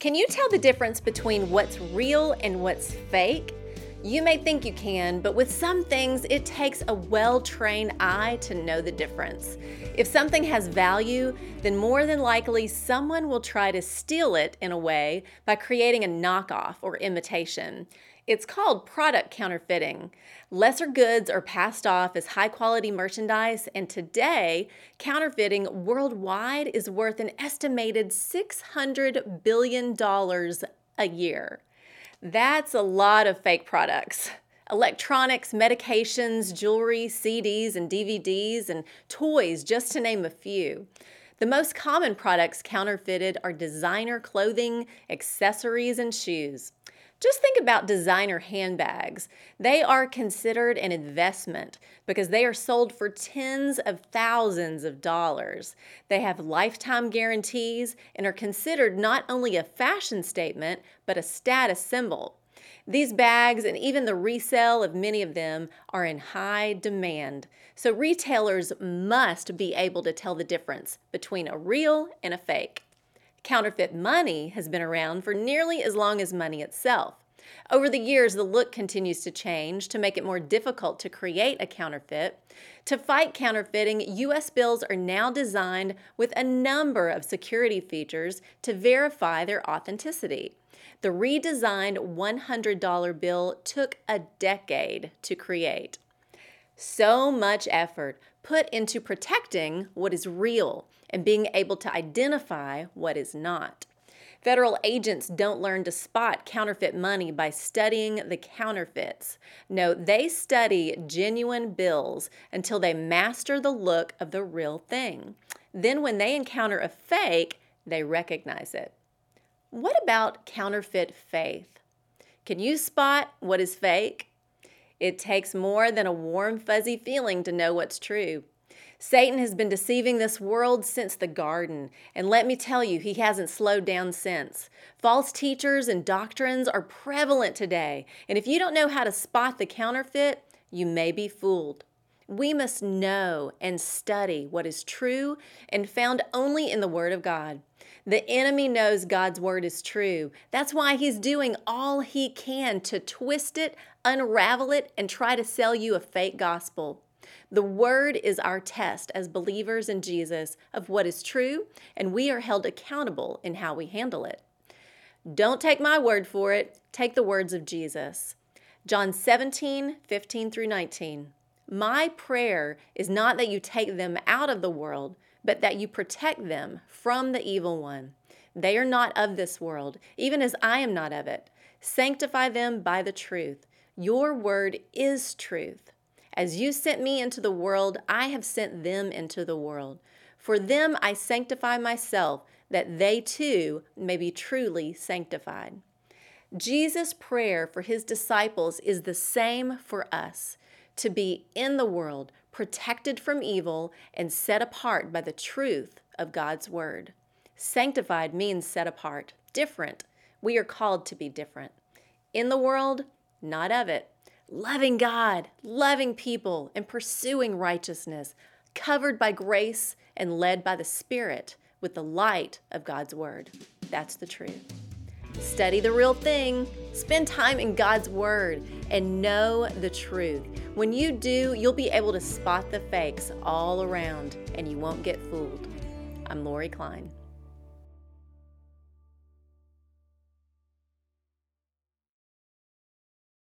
Can you tell the difference between what's real and what's fake? You may think you can, but with some things, it takes a well-trained eye to know the difference. If something has value, then more than likely someone will try to steal it in a way by creating a knockoff or imitation. It's called product counterfeiting. Lesser goods are passed off as high-quality merchandise, and today, counterfeiting worldwide is worth an estimated $600 billion a year. That's a lot of fake products. Electronics, medications, jewelry, CDs and DVDs, and toys, just to name a few. The most common products counterfeited are designer clothing, accessories, and shoes. Just think about designer handbags. They are considered an investment because they are sold for tens of thousands of dollars. They have lifetime guarantees and are considered not only a fashion statement, but a status symbol. These bags and even the resale of many of them are in high demand. So retailers must be able to tell the difference between a real and a fake. Counterfeit money has been around for nearly as long as money itself. Over the years, the look continues to change to make it more difficult to create a counterfeit. To fight counterfeiting, U.S. bills are now designed with a number of security features to verify their authenticity. The redesigned $100 bill took a decade to create. So much effort put into protecting what is real and being able to identify what is not. Federal agents don't learn to spot counterfeit money by studying the counterfeits. No, they study genuine bills until they master the look of the real thing. Then when they encounter a fake, they recognize it. What about counterfeit faith? Can you spot what is fake? It takes more than a warm, fuzzy feeling to know what's true. Satan has been deceiving this world since the garden, and let me tell you, he hasn't slowed down since. False teachers and doctrines are prevalent today, and if you don't know how to spot the counterfeit, you may be fooled. We must know and study what is true and found only in the Word of God. The enemy knows God's Word is true. That's why he's doing all he can to twist it, unravel it, and try to sell you a fake gospel. The Word is our test as believers in Jesus of what is true, and we are held accountable in how we handle it. Don't take my word for it. Take the words of Jesus. John 17:15-19. My prayer is not that you take them out of the world, but that you protect them from the evil one. They are not of this world, even as I am not of it. Sanctify them by the truth. Your word is truth. As you sent me into the world, I have sent them into the world. For them I sanctify myself, that they too may be truly sanctified. Jesus' prayer for his disciples is the same for us, to be in the world, protected from evil, and set apart by the truth of God's word. Sanctified means set apart, different. We are called to be different. In the world, not of it. Loving God, loving people, and pursuing righteousness, covered by grace and led by the Spirit with the light of God's Word. That's the truth. Study the real thing, spend time in God's Word, and know the truth. When you do, you'll be able to spot the fakes all around, and you won't get fooled. I'm Lori Klein.